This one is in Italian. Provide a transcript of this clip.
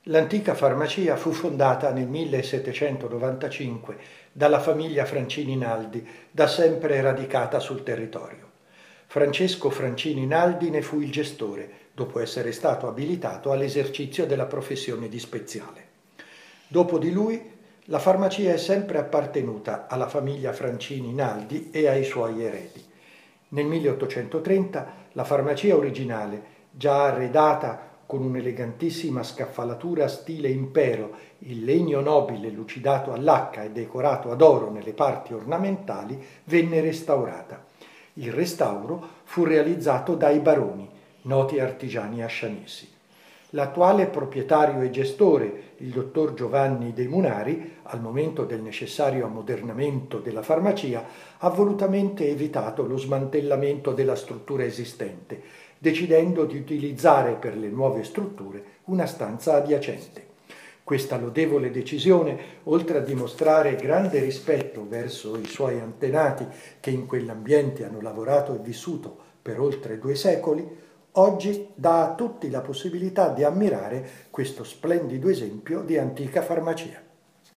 L'antica farmacia fu fondata nel 1795 dalla famiglia Francini Naldi, da sempre radicata sul territorio. Francesco Francini Naldi ne fu il gestore, dopo essere stato abilitato all'esercizio della professione di speziale. Dopo di lui, la farmacia è sempre appartenuta alla famiglia Francini Naldi e ai suoi eredi. Nel 1830 la farmacia originale, già arredata con un'elegantissima scaffalatura stile impero, in legno nobile lucidato a lacca e decorato ad oro nelle parti ornamentali, venne restaurata. Il restauro fu realizzato dai baroni, noti artigiani ascianesi. L'attuale proprietario e gestore, il dottor Giovanni De Munari, al momento del necessario ammodernamento della farmacia, ha volutamente evitato lo smantellamento della struttura esistente, decidendo di utilizzare per le nuove strutture una stanza adiacente. Questa lodevole decisione, oltre a dimostrare grande rispetto verso i suoi antenati che in quell'ambiente hanno lavorato e vissuto per oltre 2 secoli, oggi dà a tutti la possibilità di ammirare questo splendido esempio di antica farmacia.